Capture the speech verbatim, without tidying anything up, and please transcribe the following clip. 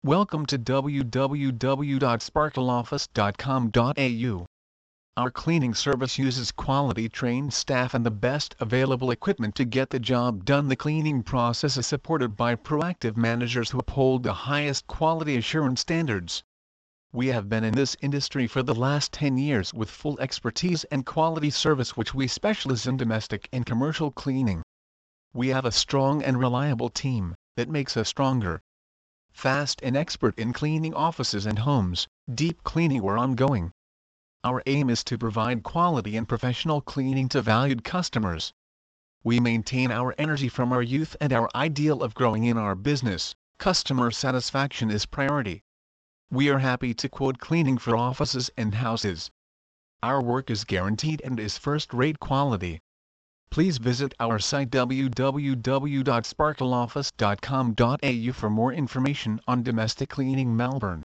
Welcome to w w w dot sparkle office dot com dot a u. Our cleaning service uses quality trained staff and the best available equipment to get the job done. The cleaning process is supported by proactive managers who uphold the highest quality assurance standards. We have been in this industry for the last ten years with full expertise and quality service, which we specialize in domestic and commercial cleaning. We have a strong and reliable team that makes us stronger. Fast and expert in cleaning offices and homes, deep cleaning or ongoing. Our aim is to provide quality and professional cleaning to valued customers. We maintain our energy from our youth and our ideal of growing in our business. Customer satisfaction is priority. We are happy to quote cleaning for offices and houses. Our work is guaranteed and is first-rate quality. Please visit our site w w w dot sparkle office dot com dot a u for more information on domestic cleaning Melbourne.